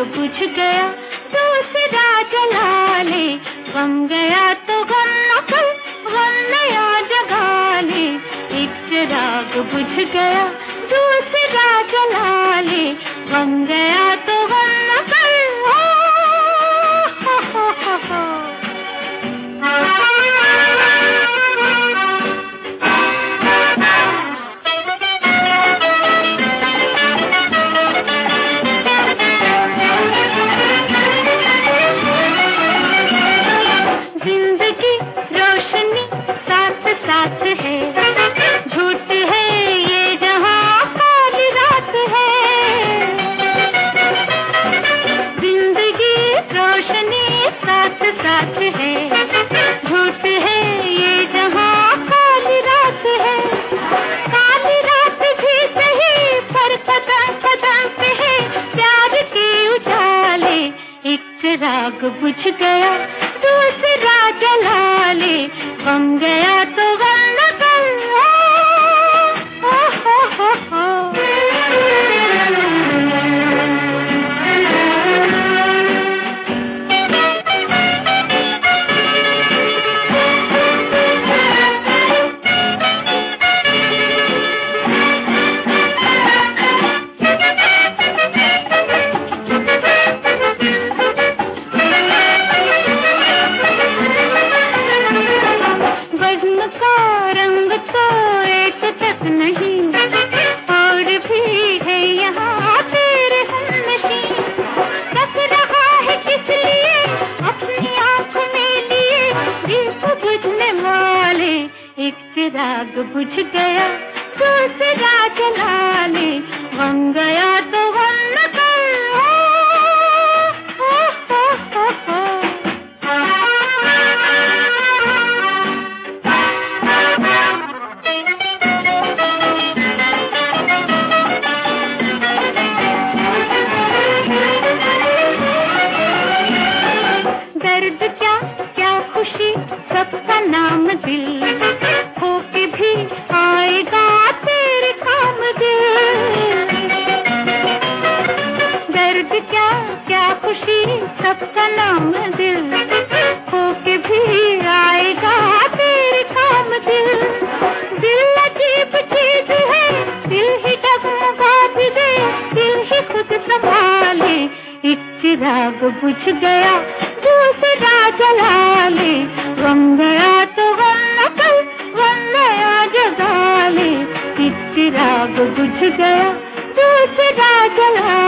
बुझ गया, दूसरा जला ले, गम गया तो गम न कर, गम नया जगा ले। एक चिराग बुझ गया, दूसरा जला ले, गम गया तो गम न कर। जिंदगी रोशनी साथ साथ है, झूठ है ये जहां काली रात है। जिंदगी रोशनी साथ साथ है, झूठ है ये जहां काली रात है। काली रात भी सही पर कदम कदम पे है प्यार के उजाले। एक चिराग बुझ गया, दूसरा जला ले, गम गया तो गम न कर। बज़्म का रंग तो एक तक नहीं, और भी है यहाँ तेरे हमनशी। तक रहा है किस लिए अपनी आँख में लिए दीप बुझने वाले। एक चिराग बुझ गया, दूसरा जला ले, गम गया तो गम न कर। दर्द क्या क्या खुशी सबका नाम दिल, होके भी आएगा तेरे काम दिल। दर्द क्या क्या खुशी सबका नाम दिल, होके भी आएगा तेरे काम दिल। दिल अजीब चीज है, दिल ही डगमगा भी दे, दिल ही खुद संभाले। एक चिराग बुझ गया, दूसरा जला ले, गम गया तो गम न कर, गम नया जगा ले। एक चिराग बुझ गया, दूसरा जला